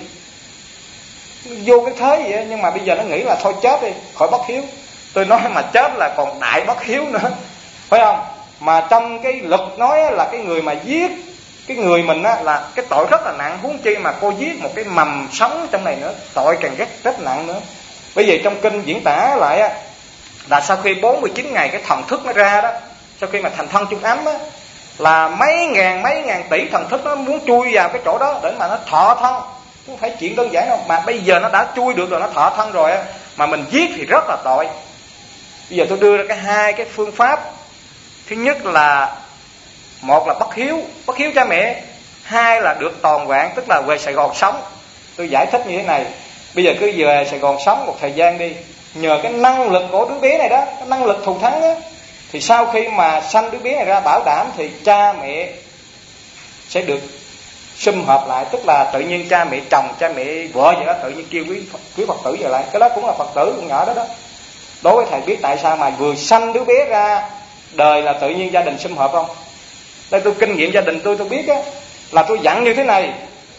vô cái thế vậy. Nhưng mà bây giờ nó nghĩ là thôi chết đi, khỏi bất hiếu. Tôi nói mà chết là còn đại bất hiếu nữa, phải không? Mà trong cái luật nói là cái người mà giết cái người mình á là cái tội rất là nặng, huống chi mà cô giết một cái mầm sống trong này nữa, tội càng rất rất nặng nữa. Bởi vì trong kinh diễn tả lại á, là sau khi bốn mươi chín ngày cái thần thức nó ra đó, sau khi mà thành thân chung ấm á, là mấy ngàn mấy ngàn tỷ thần thức nó muốn chui vào cái chỗ đó để mà nó thọ thân. Không phải chuyện đơn giản đâu. Mà bây giờ nó đã chui được rồi, nó thọ thân rồi á, mà mình giết thì rất là tội. Bây giờ tôi đưa ra cái hai cái phương pháp. Thứ nhất là một là bất hiếu, bất hiếu cha mẹ. Hai là được toàn vẹn, tức là về Sài Gòn sống. Tôi giải thích như thế này. Bây giờ cứ về Sài Gòn sống một thời gian đi, nhờ cái năng lực của đứa bé này đó, cái năng lực thù thắng đó, thì sau khi mà sanh đứa bé này ra, bảo đảm thì cha mẹ sẽ được sum họp lại. Tức là tự nhiên cha mẹ chồng, cha mẹ vợ vậy đó, tự nhiên kêu quý Phật, quý Phật tử về lại. Cái đó cũng là Phật tử con nhỏ đó đó. Đối với thầy biết tại sao mà vừa sanh đứa bé ra đời là tự nhiên gia đình sum họp không? Đây tôi kinh nghiệm gia đình tôi, tôi biết á, là tôi dặn như thế này.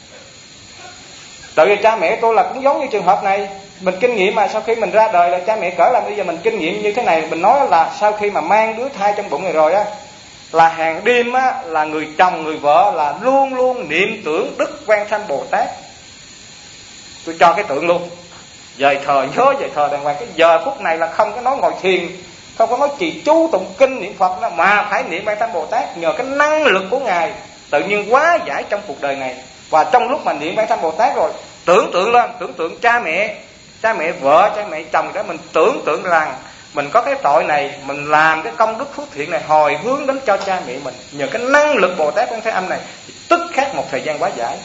Tự vì cha mẹ tôi là cũng giống như trường hợp này. Mình kinh nghiệm mà sau khi mình ra đời là cha mẹ cỡ làm, bây giờ mình kinh nghiệm như thế này. Mình nói là sau khi mà mang đứa thai trong bụng này rồi á, là hàng đêm á, là người chồng người vợ là luôn luôn niệm tưởng Đức Quan Thanh Bồ Tát. Tôi cho cái tượng luôn, dời thờ, nhớ dời thờ đàng hoàng. Cái giờ phút này là không có nói ngồi thiền, không có nói trì chú tụng kinh niệm Phật đó, mà phải niệm Quan Thanh Bồ Tát. Nhờ cái năng lực của Ngài tự nhiên hóa giải trong cuộc đời này. Và trong lúc mà niệm Quan Thanh Bồ Tát rồi, tưởng tượng lên, tưởng tượng cha mẹ, cha mẹ vợ, cha mẹ chồng đó, mình tưởng tượng rằng mình có cái tội này, mình làm cái công đức phước thiện này hồi hướng đến cho cha mẹ mình. Nhờ cái năng lực Bồ Tát Quan Thế Âm này thì tức khắc một thời gian hóa giải.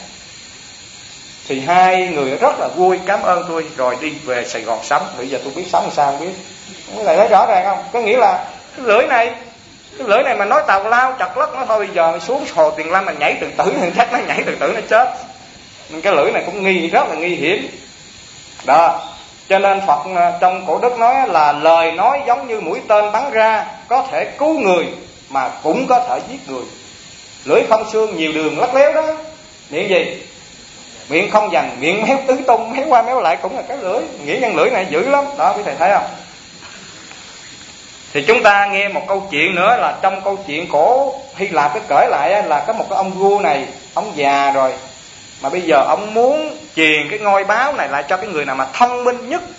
Thì hai người rất là vui, cảm ơn tôi, rồi đi về Sài Gòn sống. Bây giờ tôi biết sống làm sao không biết. Cái này thấy rõ ràng không? Có nghĩa là cái lưỡi này Cái lưỡi này mà nói tào lao chặt lất nó thôi, bây giờ xuống hồ Tuyền Lâm mà nhảy tự tử thì chắc nó nhảy tự tử nó chết. Nên cái lưỡi này cũng nghi rất là nguy hiểm đó. Cho nên Phật trong cổ đức nói là lời nói giống như mũi tên bắn ra, có thể cứu người mà cũng có thể giết người. Lưỡi không xương nhiều đường lắc léo đó. Miệng gì? Miệng không dành, miệng méo tứ tung, méo qua méo lại cũng là cái lưỡi. Nghĩ nhân lưỡi này dữ lắm đó, quý thầy thấy không? Thì chúng ta nghe một câu chuyện nữa là trong câu chuyện cổ Hy Lạp cái kể lại là có một cái ông vua này, ông già rồi mà bây giờ ông muốn truyền cái ngôi báo này lại cho cái người nào mà thông minh nhất.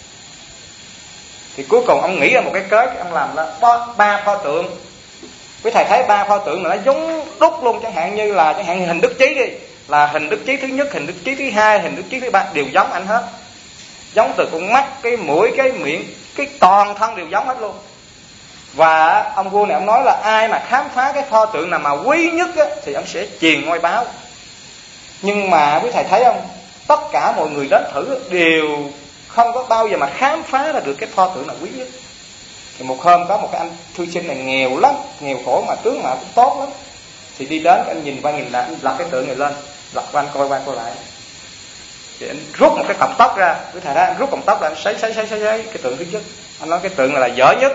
Thì cuối cùng ông nghĩ ra một cái kế, ông làm là ba pho tượng. Quý thầy thấy ba pho tượng là nó giống đúc luôn, chẳng hạn như là chẳng hạn hình Đức Chí đi, là hình Đức Chí thứ nhất, hình Đức Chí thứ hai, hình Đức Chí thứ ba đều giống anh hết. Giống từ con mắt, cái mũi, cái miệng, cái toàn thân đều giống hết luôn. Và ông vua này ông nói là ai mà khám phá cái pho tượng nào mà quý nhất á, thì ông sẽ truyền ngôi báo. Nhưng mà quý thầy thấy không, tất cả mọi người đến thử đều không có bao giờ mà khám phá ra được cái pho tượng nào quý nhất. Thì một hôm có một cái anh thư sinh này nghèo lắm, nghèo khổ mà tướng mà cũng tốt lắm. Thì đi đến anh nhìn qua nhìn lại, anh lật cái tượng này lên, lật qua anh coi qua coi lại. Thì anh rút một cái cọng tóc ra, quý thầy thấy anh rút cọng tóc ra, anh sấy sấy sấy sấy cái tượng thứ nhất. Anh nói cái tượng này là dở nhất.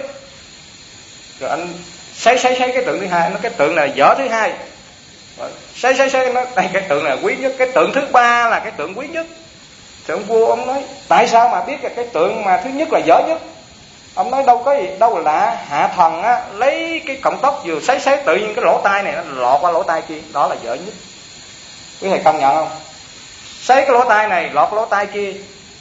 Rồi anh sấy sấy sấy cái tượng thứ hai, anh nói cái tượng này là dở thứ hai. Rồi sấy sấy sấy nó đây cái tượng này là quý nhất, cái tượng thứ ba là cái tượng quý nhất. Thì ông vua ông nói tại sao mà biết là cái tượng mà thứ nhất là dở nhất? Ông nói đâu có gì đâu là lạ, hạ thần á lấy cái cọng tóc vừa sấy sấy tự nhiên cái lỗ tai này nó lọt qua lỗ tai kia, đó là dở nhất. Quý thầy công nhận không? Sấy cái lỗ tai này lọt lỗ tai kia.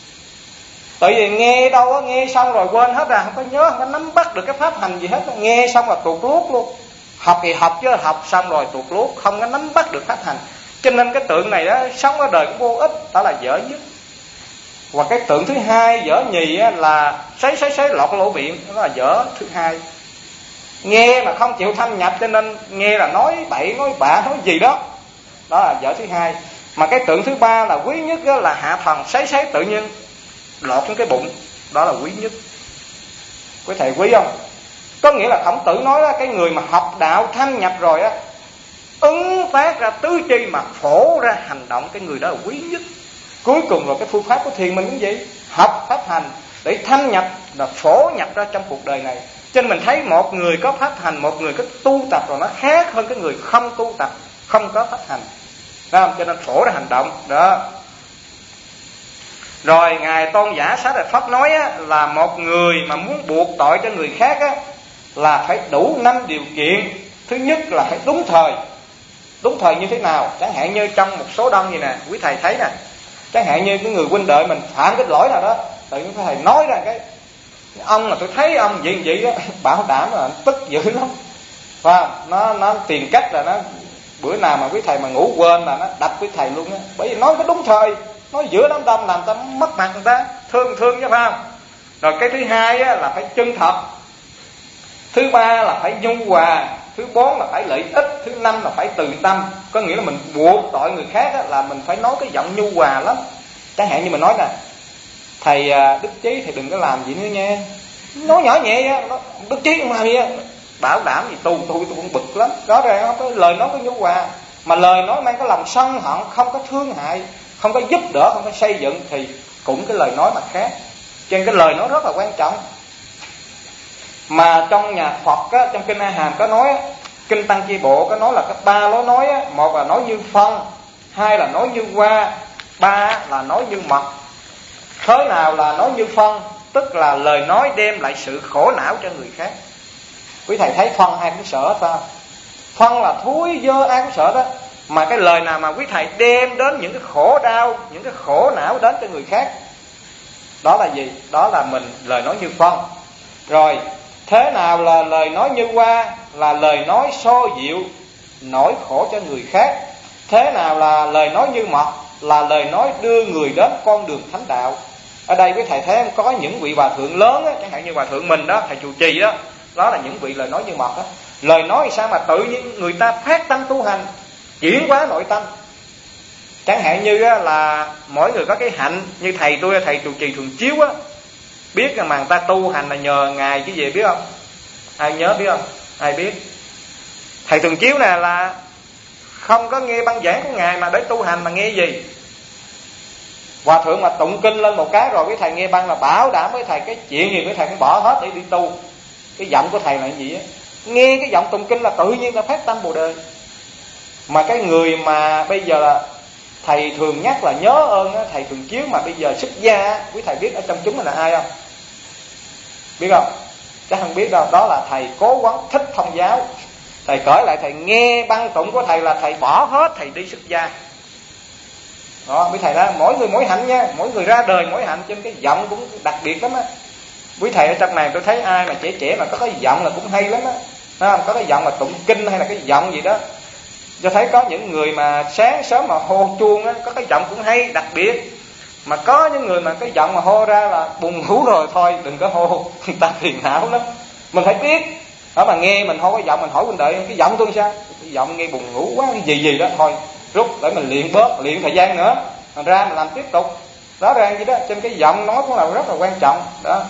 Tại vì nghe đâu á, nghe xong rồi quên hết rồi, không có nhớ, không có nắm bắt được cái pháp hành gì hết. Nghe xong là tuột luốt luôn. Học thì học chứ học xong rồi tuột luốt, không có nắm bắt được pháp hành. Cho nên cái tượng này đó sống ở đời cũng vô ích, đó là dở nhất. Và cái tượng thứ hai dở nhì á, là sấy sấy sấy lọt lỗ miệng, đó là dở thứ hai. Nghe mà không chịu thâm nhập cho nên nghe là nói bậy nói bạ nói gì đó, đó là dở thứ hai. Mà cái tượng thứ ba là quý nhất đó, là hạ thần sấy sấy tự nhiên lọt xuống cái bụng, đó là quý nhất. Quý thầy quý không? Có nghĩa là Khổng Tử nói đó, cái người mà học đạo thâm nhập rồi á, ứng phát ra tứ chi mà phổ ra hành động, cái người đó là quý nhất. Cuối cùng rồi cái phương pháp của thiền mình cũng vậy, học pháp hành để thâm nhập là phổ nhập ra trong cuộc đời này. Cho nên mình thấy một người có pháp hành, một người có tu tập rồi nó khác hơn cái người không tu tập, không có pháp hành. Đúng không? Cho nên phổ ra hành động đó. Rồi ngài Tôn giả Xá Lợi Phất nói á, là một người mà muốn buộc tội cho người khác á, là phải đủ năm điều kiện. Thứ nhất là phải đúng thời. Đúng thời như thế nào? Chẳng hạn như trong một số đông gì nè, quý thầy thấy nè, chẳng hạn như cái người huynh đệ mình phạm cái lỗi nào đó, tự nhiên thầy nói ra cái ông là tôi thấy ông vậy vậy đó, bảo đảm là tức dữ lắm. Và nó nó tìm cách là nó bữa nào mà quý thầy mà ngủ quên là nó đập quý thầy luôn á, bởi vì nói có đúng thời, nói giữa đám đông làm ta mất mặt người ta, thương thương chứ phải không? Rồi cái thứ hai á, là phải chân thật. Thứ ba là phải nhu hòa. Thứ bốn là phải lợi ích. Thứ năm là phải từ tâm. Có nghĩa là mình buộc tội người khác á, là mình phải nói cái giọng nhu hòa lắm. Chẳng hạn như mình nói nè, thầy Đức Chí thầy đừng có làm gì nữa nha, nói nhỏ nhẹ á, Đức Chí không làm gì á, bảo đảm gì tu tu tôi cũng bực lắm. Đó rồi không có lời nói có nhu hòa, mà lời nói mang có lòng sân hận, không có thương hại, không có giúp đỡ, không có xây dựng thì cũng cái lời nói mà khác. Cho nên cái lời nói rất là quan trọng. Mà trong nhà Phật á, trong kinh A Hàm có nói, kinh Tăng Chi Bộ có nói là cái ba lối nói á, một là nói như phân, hai là nói như hoa, ba là nói như mật. Thế nào là nói như phân? Tức là lời nói đem lại sự khổ não cho người khác. Quý thầy thấy phân ai cũng sợ sao? Phân là thúi dơ ai cũng sợ đó. Mà cái lời nào mà quý thầy đem đến những cái khổ đau, những cái khổ não đến cho người khác, đó là gì? Đó là mình lời nói như phân. Rồi thế nào là lời nói như hoa? Là lời nói xô dịu nỗi khổ cho người khác. Thế nào là lời nói như mật? Là lời nói đưa người đến con đường thánh đạo. Ở đây quý thầy thấy có những vị hòa thượng lớn á, chẳng hạn như hòa thượng mình đó, thầy Trụ Trì đó, đó là những vị lời nói như mật đó. Lời nói sao mà tự nhiên người ta phát tâm tu hành, chuyển hóa nội tâm. Chẳng hạn như là mỗi người có cái hạnh, như thầy tôi, thầy Trụ Trì thường chiếu á, biết rằng mà người ta tu hành là nhờ ngài chứ gì biết không? Ai nhớ biết không? ai biết. Thầy Thường Chiếu nè là không có nghe băng giảng của Ngài mà để tu hành mà nghe gì. Hòa thượng mà tụng kinh lên một cái rồi quý thầy nghe băng là bảo đảm với thầy cái chuyện gì quý thầy cũng bỏ hết để đi tu. Cái giọng của thầy là gì á, nghe cái giọng tụng kinh là tự nhiên ta phát tâm Bồ Đề. Mà cái người mà bây giờ là thầy thường nhắc là nhớ ơn á, thầy Thường Chiếu mà bây giờ xuất gia á, quý thầy biết ở trong chúng là ai không? Biết không? Chắc không biết đâu. Đó là thầy Cố Vấn Thích Thông Giáo. Thầy cởi lại thầy nghe băng tụng của thầy là thầy bỏ hết, thầy đi xuất gia. Đó, quý thầy đó, mỗi người mỗi hạnh nha, mỗi người ra đời mỗi hạnh, trên cái giọng cũng đặc biệt lắm á. Quý thầy ở trong này tôi thấy ai mà trẻ trẻ mà có cái giọng là cũng hay lắm á, không? Có cái giọng mà tụng kinh hay là cái giọng gì đó, cho thấy có những người mà sáng sớm mà hô chuông á, có cái giọng cũng hay đặc biệt. Mà có những người mà cái giọng mà hô ra là buồn ngủ rồi, thôi đừng có hô, người ta phiền não lắm. Mình phải biết, đó mà nghe mình hô cái giọng, mình hỏi huynh đệ cái giọng tôi sao? Cái giọng nghe buồn ngủ quá, cái gì gì đó, thôi rút để mình luyện bớt, luyện thời gian nữa, mình ra mình làm tiếp tục. Rõ ràng gì đó, trên cái giọng nói cũng là rất là quan trọng đó.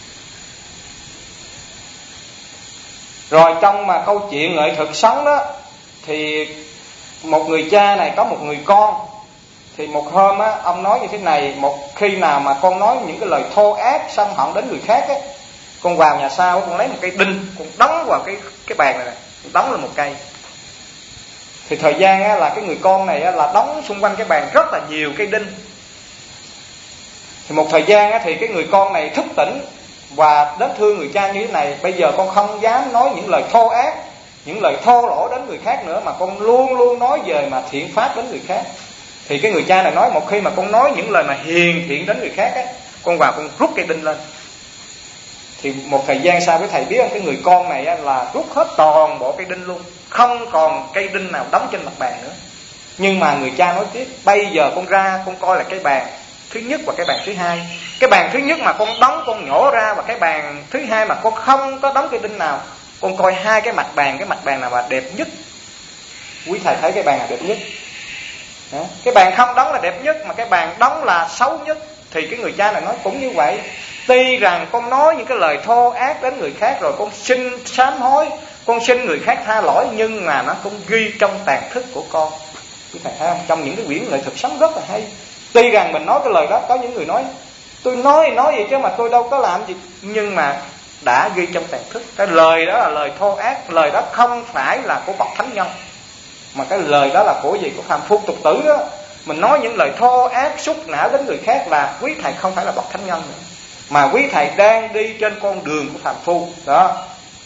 Rồi trong mà câu chuyện nghệ thuật sống đó, thì một người cha này có một người con. Thì một hôm á, ông nói như thế này: một khi nào mà con nói những cái lời thô ác sân hận đến người khác á, con vào nhà sau con lấy một cây đinh, con đóng vào cái cái bàn này, này đóng lên một cây. Thì thời gian á, là cái người con này á, là đóng xung quanh cái bàn rất là nhiều cây đinh. Thì một thời gian á, thì cái người con này thức tỉnh và đến thương người cha như thế này: bây giờ con không dám nói những lời thô ác, những lời thô lỗ đến người khác nữa, mà con luôn luôn nói về mà thiện pháp đến người khác. Thì cái người cha này nói: một khi mà con nói những lời mà hiền thiện đến người khác á, con vào con rút cây đinh lên. Thì một thời gian sau, với thầy biết cái người con này á, là rút hết toàn bộ cây đinh luôn, không còn cây đinh nào đóng trên mặt bàn nữa. Nhưng mà người cha nói tiếp: bây giờ con ra con coi là cái bàn thứ nhất và cái bàn thứ hai. Cái bàn thứ nhất mà con đóng, con nhổ ra, và cái bàn thứ hai mà con không có đóng cây đinh nào. Con coi hai cái mặt bàn, cái mặt bàn nào mà đẹp nhất. Quý thầy thấy cái bàn nào đẹp nhất? Đó. Cái bàn không đóng là đẹp nhất, mà cái bàn đóng là xấu nhất. Thì cái người cha này nói cũng như vậy. Tuy rằng con nói những cái lời thô ác đến người khác rồi con xin sám hối, con xin người khác tha lỗi, nhưng mà nó cũng ghi trong tàn thức của con. Quý thầy thấy không? Trong những cái quyển nghệ thuật sống rất là hay. Tuy rằng mình nói cái lời đó, có những người nói tôi nói nói gì chứ mà tôi đâu có làm gì, nhưng mà đã ghi trong tàn thức. Cái lời đó là lời thô ác, lời đó không phải là của bậc thánh nhân, mà cái lời đó là của gì? Của phàm phu tục tử đó. Mình nói những lời thô ác xúc não đến người khác là quý thầy không phải là bậc thánh nhân nữa, mà quý thầy đang đi trên con đường của phàm phu đó.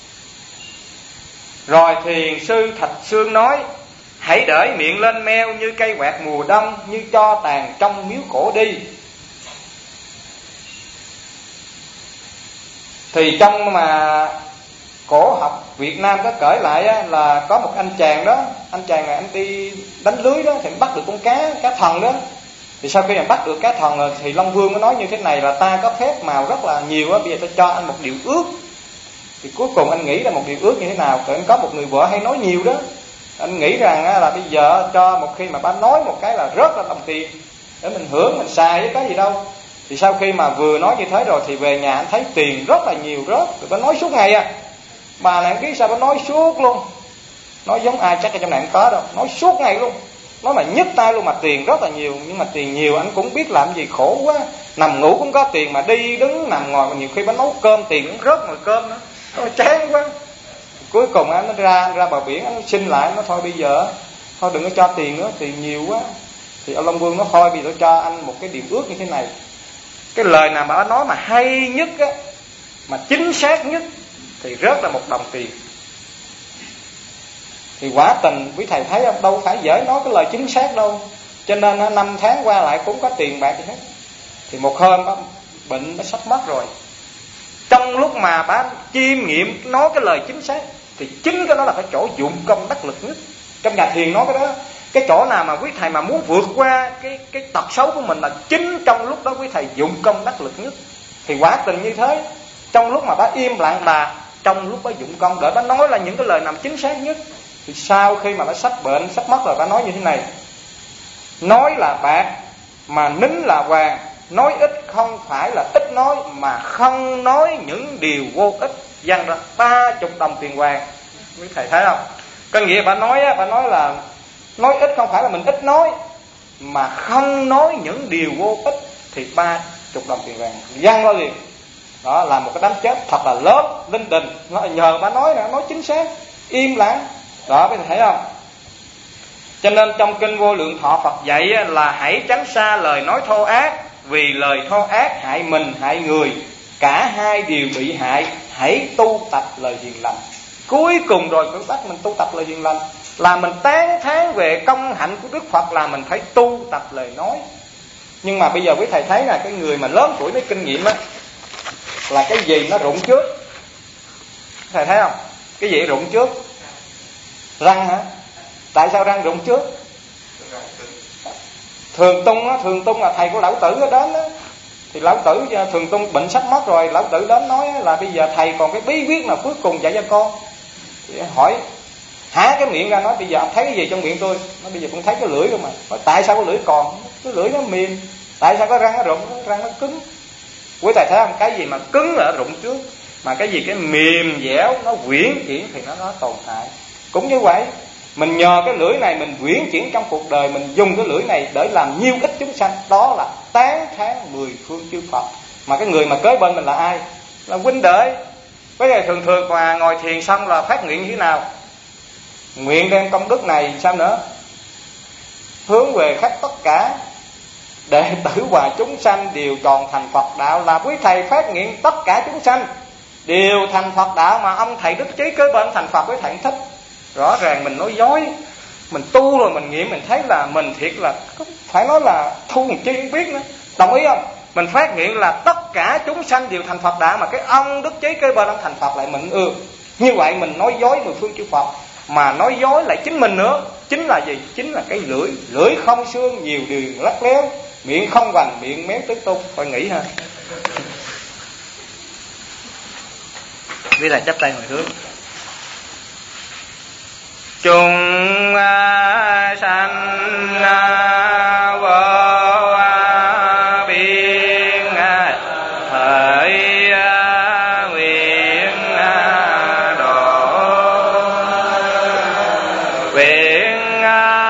Rồi thiền sư Thạch Sương nói: hãy để miệng lên meo như cây quẹt mùa đông, như cho tàn trong miếu cổ đi. Thì trong mà cổ học Việt Nam có kể lại á, là có một anh chàng đó, anh chàng này anh đi đánh lưới đó, thì anh bắt được con cá, cá thần đó. Thì sau khi anh bắt được cá thần rồi, thì Long Vương có nói như thế này là: ta có phép màu rất là nhiều á, bây giờ ta cho anh một điều ước. Thì cuối cùng anh nghĩ là một điều ước như thế nào? Thì anh có một người vợ hay nói nhiều đó. Anh nghĩ rằng á, là bây giờ cho một khi mà bà nói một cái là rất là đồng tiền để mình hưởng, mình xài với cái gì đâu. Thì sau khi mà vừa nói như thế rồi thì về nhà anh thấy tiền rất là nhiều, rất. Rồi bà nói suốt ngày à. Bà này biết sao bà nói suốt luôn. Nói giống ai chắc ở trong này không có đâu. Nói suốt ngày luôn. Nói mà nhức tay luôn, mà tiền rất là nhiều. Nhưng mà tiền nhiều anh cũng biết làm gì, khổ quá. Nằm ngủ cũng có tiền, mà đi đứng nằm ngồi, mà nhiều khi bà nấu cơm tiền cũng rớt nồi cơm nữa. Nó chán quá. Cuối cùng anh nó ra anh ra bờ biển, anh xin lại, nó thôi bây giờ thôi đừng có cho tiền nữa, tiền nhiều quá. Thì ông Long Vương nó thôi bây giờ tôi cho anh một cái điều ước như thế này. Cái lời nào mà ông nói mà hay nhất á, mà chính xác nhất, thì rớt là một đồng tiền. Thì quả tình quý thầy thấy không, đâu phải dễ nói cái lời chính xác đâu. Cho nên năm tháng qua lại cũng có tiền bạc gì hết. Thì một hôm đó, bệnh nó sắp mất rồi. Trong lúc mà bà chiêm nghiệm nói cái lời chính xác, thì chính cái đó là cái chỗ dụng công đắc lực nhất. Trong nhà thiền nói cái đó, cái chỗ nào mà quý thầy mà muốn vượt qua cái cái tật xấu của mình là chính trong lúc đó quý thầy dụng công đắc lực nhất. Thì quả tình như thế, trong lúc mà bà im lặng là trong lúc bà dụng công để bà nói là những cái lời nằm chính xác nhất. Thì sau khi mà bà sắp bệnh, sắp mất rồi, bà nói như thế này: nói là bạc mà nín là vàng, nói ít không phải là ít nói, mà không nói những điều vô ích, dành ra ba chục đồng tiền vàng. Quý thầy thấy không? Có nghĩa bà nói á, bà nói là nói ít không phải là mình ít nói, mà không nói những điều vô ích thì ba chục đồng tiền vàng văng ra liền. Đó là một cái đám chết thật là lớn, linh đình. Nó nhờ bà nói nè, nói chính xác, im lặng. Đó, quý thầy thấy không? Cho nên trong kinh Vô Lượng Thọ Phật dạy là hãy tránh xa lời nói thô ác, vì lời thô ác hại mình hại người, cả hai đều bị hại. Hãy tu tập lời hiền lành. Cuối cùng rồi cứ bắt mình tu tập lời hiền lành, là mình tán thán về công hạnh của Đức Phật, là mình phải tu tập lời nói. Nhưng mà bây giờ quý thầy thấy là cái người mà lớn tuổi mới kinh nghiệm á, là cái gì nó rụng trước. Thầy thấy không? Cái gì rụng trước? Răng hả? Tại sao răng rụng trước? Thường Tung á, Thường Tung là thầy của Lão Tử đến á, thì Lão Tử Thường Tung bệnh sắp mất rồi, Lão Tử đến nói là bây giờ thầy còn cái bí quyết nào cuối cùng dạy cho con. Thì hỏi há cái miệng ra, nói bây giờ thấy cái gì trong miệng tôi? Nói bây giờ cũng thấy cái lưỡi không mà. Nói tại sao cái lưỡi còn? Cái lưỡi nó mềm. Tại sao cái răng nó rụng? Cái răng nó cứng. Quý thầy thấy không? Cái gì mà cứng là rụng trước, mà cái gì cái mềm dẻo nó uyển chuyển thì nó nó tồn tại. Cũng như vậy, mình nhờ cái lưỡi này mình uyển chuyển trong cuộc đời, mình dùng cái lưỡi này để làm nhiêu ích chúng sanh, đó là tán thán mười phương chư Phật. Mà cái người mà kế bên mình là ai? Là huynh đệ. Cái này thường thường mà ngồi thiền xong là phát nguyện như thế nào? Nguyện đem công đức này sao nữa? Hướng về khắp tất cả đệ tử và chúng sanh đều tròn thành Phật đạo. Là quý thầy phát nguyện tất cả chúng sanh đều thành Phật đạo, mà ông thầy đức trí kế bên thành Phật, quý thầy thích. Rõ ràng mình nói dối, mình tu rồi mình nghiệm mình thấy là mình thiệt là phải nói là thu một chi không biết nữa. Đồng ý không? Mình phát nguyện là tất cả chúng sanh đều thành Phật đạo, mà cái ông đức trí kế bên ông thành Phật lại mình ưa. Như vậy mình nói dối mười phương chư Phật, mà nói dối lại chính mình nữa. Chính là gì? Chính là cái lưỡi. Lưỡi không xương nhiều điều lắc léo, miệng không vành miệng méo tứ tung. Phải nghĩ ha. Đây là chắp tay hồi hướng. Chúng sanh vô biên thời nguyện độ nguyện